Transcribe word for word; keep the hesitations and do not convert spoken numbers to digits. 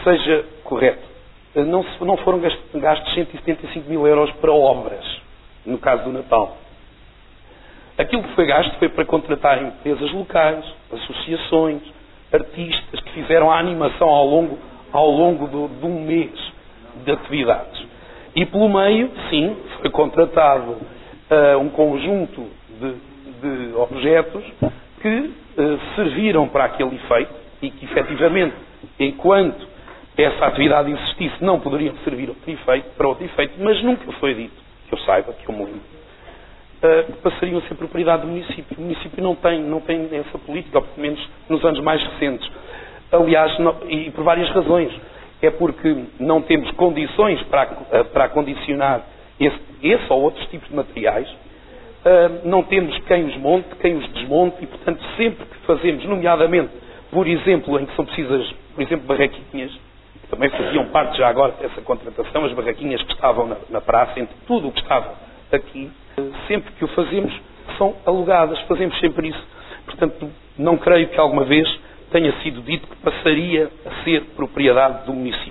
seja correto. Não, se, não foram gastos cento e setenta e cinco mil euros para obras, no caso do Natal. Aquilo que foi gasto foi para contratar empresas locais, associações, artistas que fizeram a animação ao longo, ao longo do, de um mês de atividades. E pelo meio, sim, foi contratado uh, um conjunto de, de objetos que uh, serviram para aquele efeito e que, efetivamente, enquanto essa atividade existisse, não poderiam servir outro efeito, para outro efeito, mas nunca foi dito, que eu saiba, que eu me lembro, uh, que passariam a ser propriedade do município. O município não tem, não tem essa política, ou pelo menos nos anos mais recentes. Aliás, não, e por várias razões. É porque não temos condições para, para acondicionar esse, esse ou outros tipos de materiais, uh, não temos quem os monte, quem os desmonte, e, portanto, sempre que fazemos, nomeadamente, por exemplo, em que são precisas, por exemplo, barraquinhas, que também faziam parte já agora dessa contratação, as barraquinhas que estavam na, na praça, entre tudo o que estava aqui, uh, sempre que o fazemos, são alugadas, fazemos sempre isso. Portanto, não creio que alguma vez tenha sido dito que passaria a ser propriedade do município.